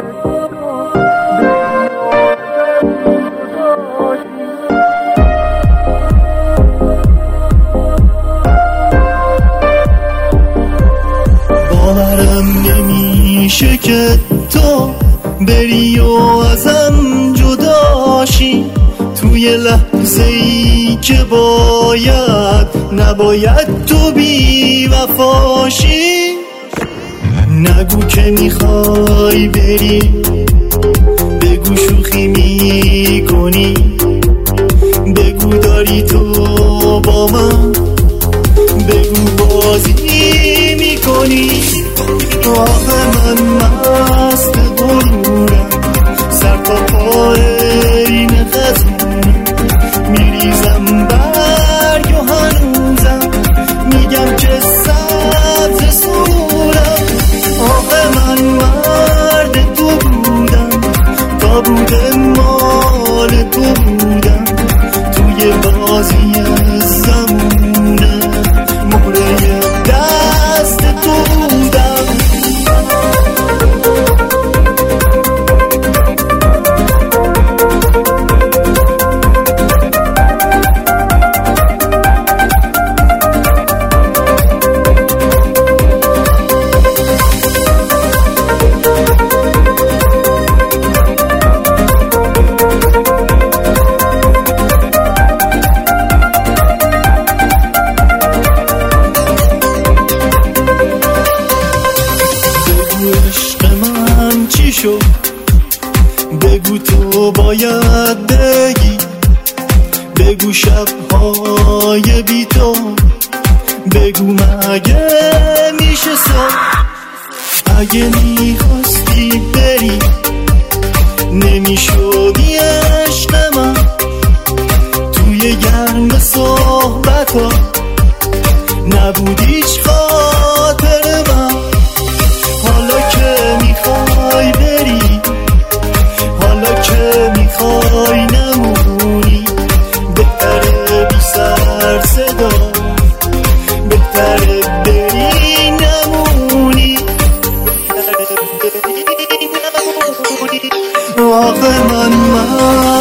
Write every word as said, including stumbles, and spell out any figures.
باورم نمیشه که تو بری و ازم جداشی توی لحظه ای که باید نباید تو بی وفاشی. نگو که میخوای بری، بگو شوخی میکنی، بگو داری تو با من، بگو بازی میکنی. آخه من مست غرورم، سر تا پای این خزونم، میریزم برگ و هنوزم میگم که سبز سرورم. آخه من مرد تو بودم، تا بوده مال تو بودم، توی بازی زمونه مهره دست تو بودم. بگو تو باید بگی، بگو شبهای بی تو، بگو مگه میشه سا. اگه میخواستی بری نمیشدی عشق من، توی گرم صحبت ها نبود هیچ خاطر من. حالا که میخوای بری، حالا که میخوای نمونی، بهتره بی سر صدا، بهتره بری نمونی، بهتره بری نمونی. آخه من من